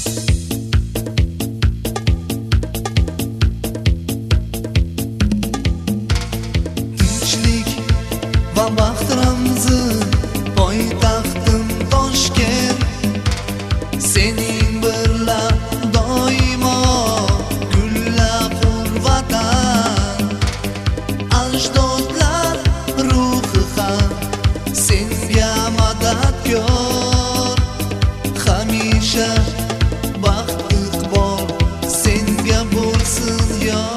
baxt ramzi poytaxtim Toshkent, sening birla doimo gullab qurvatan, ajdodlar ruhi ham senga madadkor, hamisha baxt iqbol senga bo'lsin yor.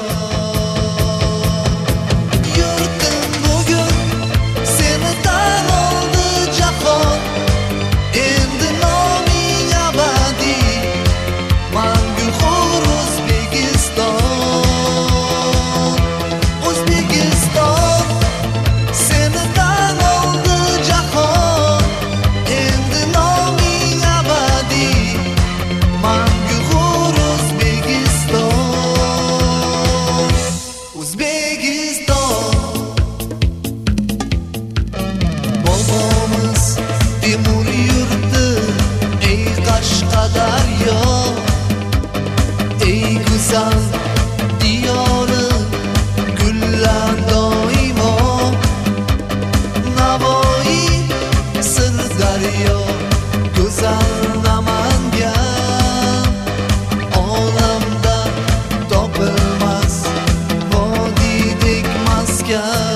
Temur yurti, ey Qashqadaryo, ey go'zal diyori, gullar doimo, Navoiy, Sirdaryo, go'zal Namangan, olamda topilmas vodiydek maskan.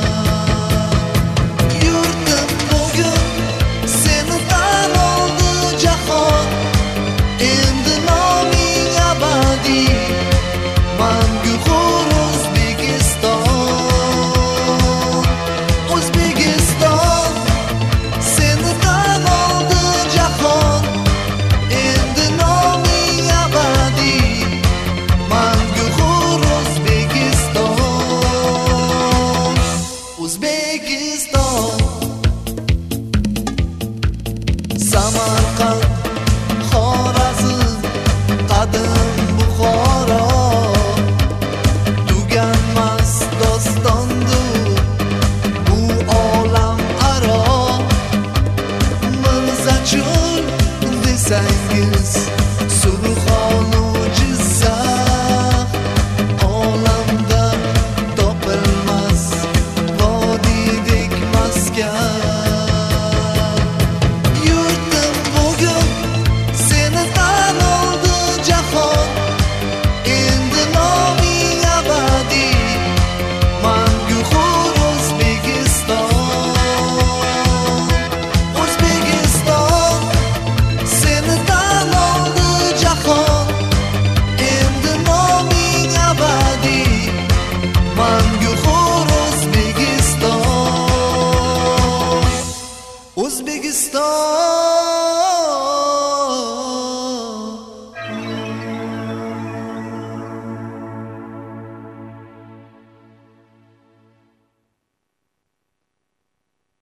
Samarqand, Xorazm, qadim Buxoro, tuganmas dostondir bu olam aro. Mirzachul desangiz Surxonu Jizzax, olamda topilmas vodiydek maskan. O'zbekiston